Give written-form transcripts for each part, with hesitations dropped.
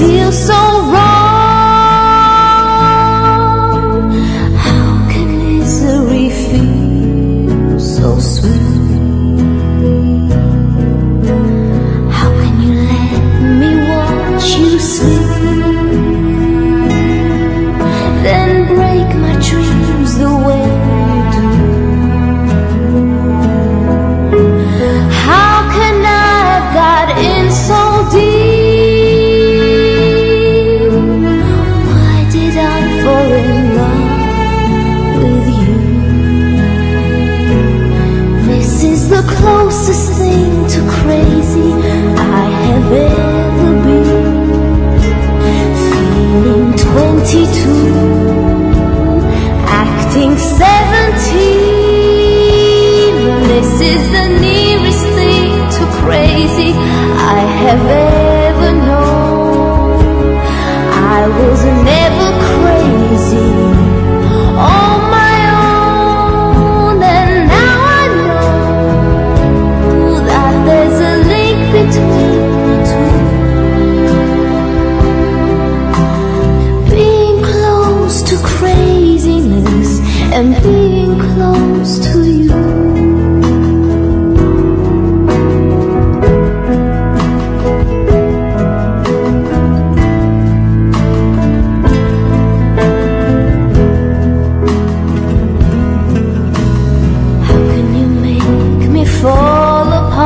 feel so wrong? How can misery feel so sweet? How can you let me watch you sleep, then break my dreams the way you do? How can I have got in so deep? Why did I fall in love with you? This is the closest thing to crazy I have ever been. Feeling 22, acting 17. This is the nearest thing to crazy I have ever known. I was never crazy on my own, and now I know that there's a link between the two. Being close to craziness and being close to you. Fall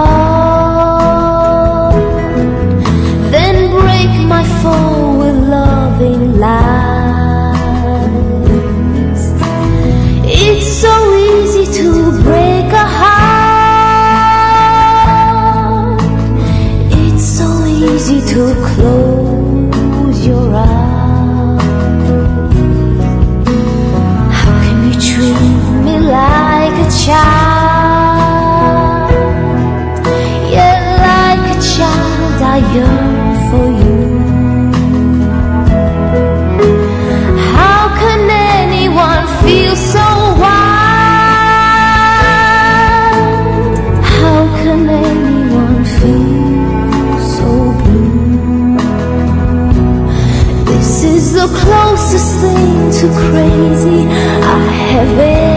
apart, then break my fall with loving lies. It's so easy to break a heart. It's so easy to close your eyes. How can you treat me like a child? I yearn for you. How can anyone feel so wild? How can anyone feel so blue? This is the closest thing to crazy I have ever